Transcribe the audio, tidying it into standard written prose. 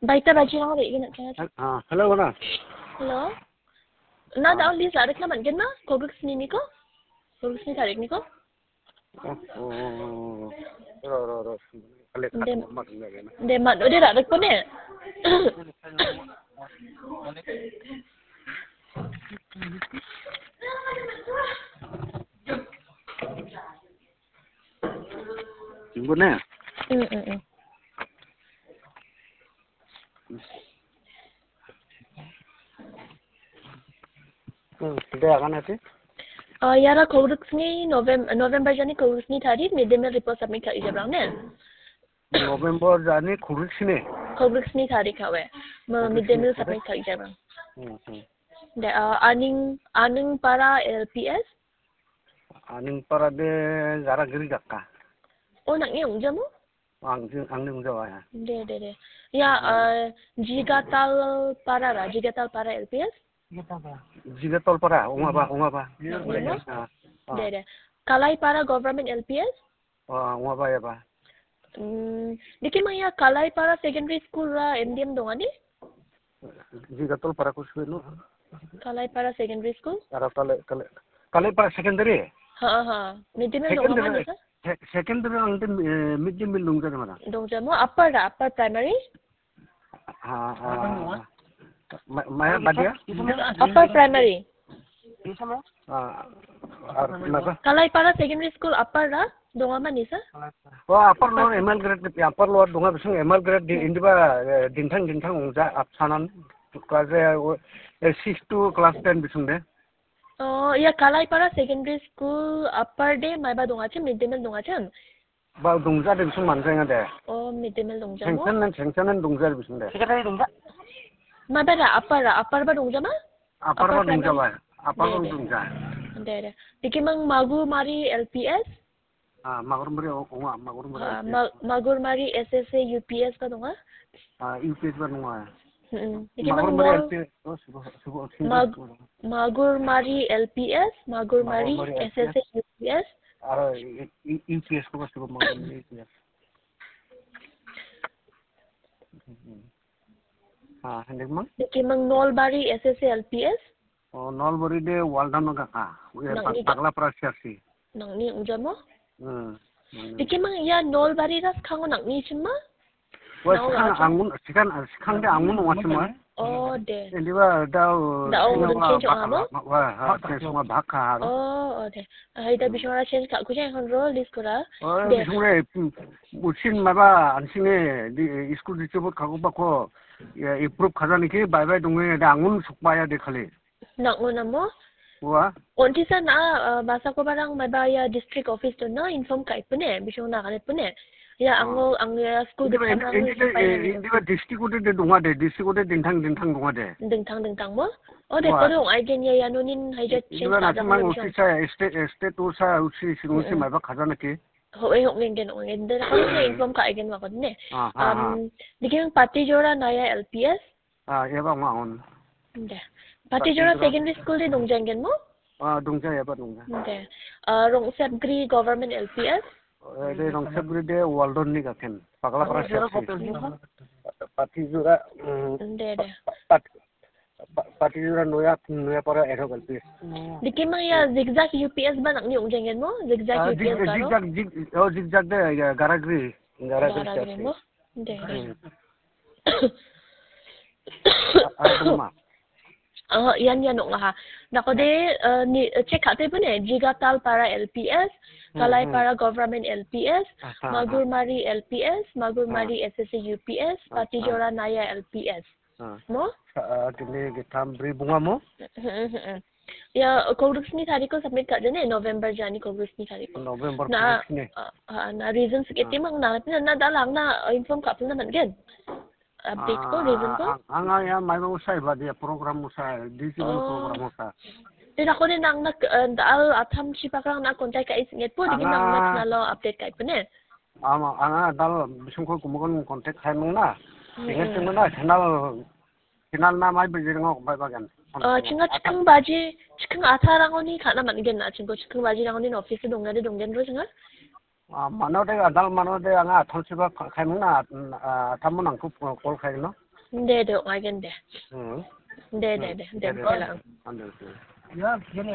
Baita baji lang rin nak kaya. Hello na. Hello. Na daw list adik naman gan na? Kogux ni ko? Kogux ni tarik ni ko? Ro. De mat udah adik po ne. Jumbo na. Sudah akan nanti? Yara Kogux ni November jani Kogux ni tadi midday meal report submit kari jabrang ne. November jani Kogux ni. Kogux ni tadi kawe. Midday meal submit kari jabrang. De aning para LPS. Aning para de jara giri jakka. Oh nak ni ungja mo? Ang ning jawa ya. De. Ya Jigatal para LPS. Jigatal para unga ba. De. Kalay para government LPS. Unga ba ya ba. Diki maya Kalay para secondary school ra MDM dong ani? Jigatal para kuswelo. Kalay para secondary school? Kalay para secondary. Ha. Midday meal dong apa ni sa? Secondary angte midday meal dong jana mana? Dong jamo upper primary? Maya badia? Upper primary. Kalay para secondary school upper ra dong apa ni sa? Upper lower ML grade upper lower dong apa bising ML grade di indiba dintang ungja apsanan kaze 6 to class 10 bising de. Ya Kalay para secondary school upper day mai ba dong ache midday meal dong ache? Ba dongja de bising manjang de. Midday meal dong jamo? Cengcanan dongja bising de. Secondary dongja? Ma ba upper ba dong jama? Upper ba dongja ba? Upper ba dongja. De. Diki mang Magur Mari LPS? Magur Mari SSA UPS ba dong UPS ba nunga. Magur Mari LPS, Magur Mari SSA UPS. UPS ko ba subo Magur Mari UPS. Hendak mang? Diki mang Nolbari SSA LPS. Nolbari de Waldan ka. Pagla prasyasi. Nang ni uja mo? Diki mang ya Nolbari ras kango nang ni chima? Sekarang dia angun macam mana? De. Ini bah dah change apa? Semua bakar. De. Ida bismara change kat kucing control list kura. Bismara musim apa ansingnya di school dicabut kagu bako ya improve khazan ke bye dongeng ada angun supaya dekali. Nak nguna mo? Wah. Onti sa na basa ko barang mabaya district office to na inform kai pune bismara kalit pune. Ya ang school de ini district de dunga de district de dintang dunga de dintang mo de ko dong again ya yanunin haja change ka da mang officer state usa usi sinusi mai ba khazana ke ho ngeng de ko inform ka again ma ko ne diking pati jora naya LPS ya ba ngaon de pati jora secondary school de dong jangen mo dongja ya ba dongja de rong sabgri government LPS de rong sabgri de waldon ni gaken pagla prasya pati jora de pati jora noya para ero galpi diki mang ya zigzag UPS ba nak ni ung jangen mo zigzag UPS ba zigzag de garagri mo de yan nga ha nako de ni check ate po ne Jigatal para LPS Kalay para government LPS Magur Mari LPS Magur Mari SSA UPS Patijora Naya LPS mo dili gitam bri bunga mo ya Kogux ni tadi ko submit ka dene November jani Kogux ni tadi ko November na reasons kiti mang na dalang na inform ka pun naman gen update ko reason ko anga ya may usay ba dia program usay digital program usay din ako din nang daal atam si pakrang na contact ka isingit po di nang nalo update kay pene anga dal bisung ko kumogon contact kay mo na ingat mo na final na may bijirngok ba bagan chinga chikang atharang oni khana man gen na chingko chikang baji rang oni office dongga de donggen ro chinga mano de adal mano de anga thonsiba khaimung na thamun angku call khaino Hindi, do, ngayon de. De, kailangan. Ya,